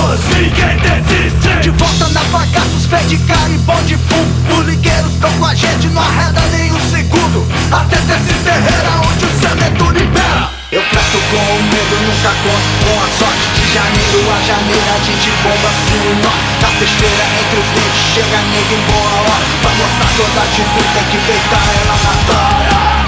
ninguém desiste. De volta na bagaços, fé de carimbó de fumo. Ligueiros estão com a gente, não arreda nem um segundo. Até desse terreiro onde o cemento libera. Eu flerto com o medo, nunca conto com a sorte. De janeiro a janeiro a gente bomba assim o nó. Na besteira entre os dentes, chega nego em boa hora. Pra mostrar toda a atitude, tem que deitar ela na tora.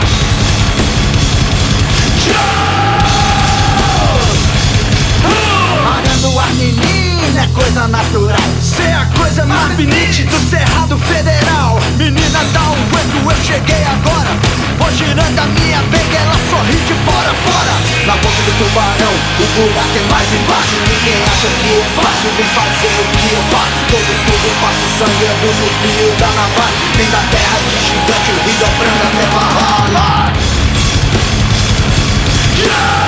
Arando a menina é coisa natural. Cê é a coisa mais bonita do Cerrado Federal. Menina dá um aguento, eu cheguei agora. Vou girando a minha pega, ela sorri de fora a fora. Na boca do tubarão, o buraco é mais embaixo. Ninguém acha que é fácil, vem fazer o que eu faço. Todo tudo passo sangrando no fio da navalha. Vem da terra de gigante, o rio dobrando até Valhalla.